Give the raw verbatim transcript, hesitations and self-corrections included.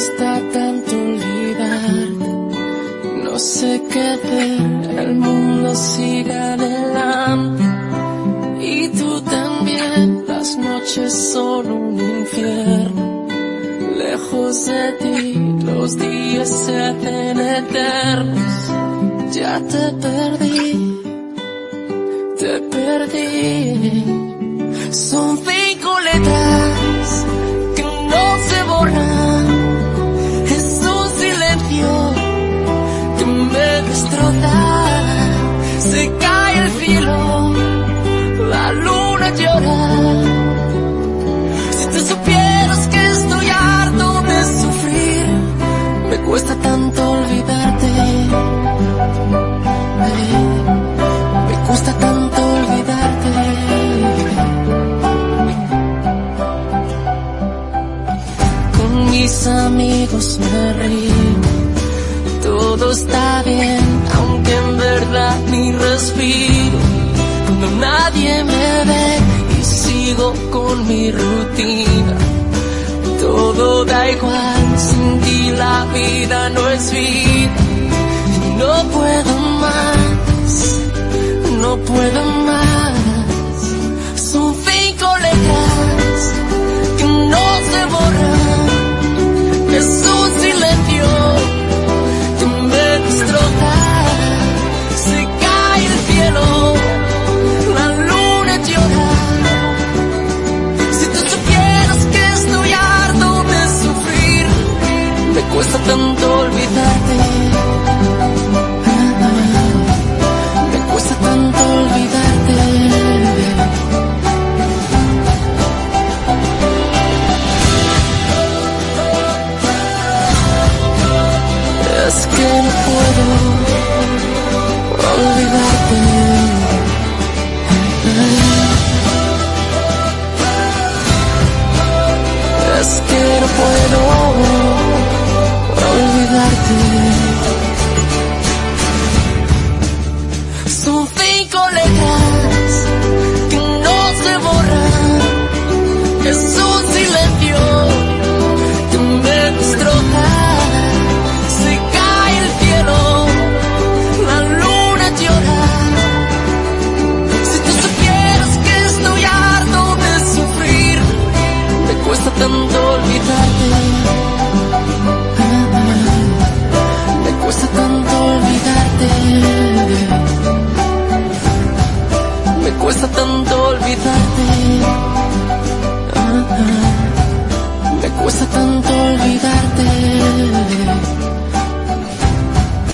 cuesta tanto olvidar. No sé qué hacer, el mundo sigue adelante. Y tú también, las noches son un infierno. Lejos de ti, los días se hacen eternos. Ya te perdí, te perdí. Son cinco letras que no se borran. Es un silencio que me destroza. Se cae el cielo, la luna llora. Si tú supieras que estoy harto de sufrir, me cuesta tanto olvidarte. Me cuesta tanto olvidarte. Con mis amigos me río, todo está bien, aunque en verdad ni respiro. Cuando nadie me ve y sigo con mi rutina, todo da igual, sin ti la vida no es vida. No puedo más, no puedo más. Son cinco letras que no se borran. Es un silencio que me destroza. Se cae el cielo, la luna llora. Si tú supieras que estoy harto de sufrir, me cuesta tanto olvidarte. Me cuesta tanto olvidarte. Es que no puedo olvidarte. Es que no puedo olvidarte. Son cinco letras que no se borran. Es un silencio que me destroza. Se cae el cielo, la luna llora. Si tú supieras que estoy harto de sufrir, me cuesta tanto olvidarte. Me cuesta tanto olvidarte. Me cuesta tanto olvidarte. Me cuesta tanto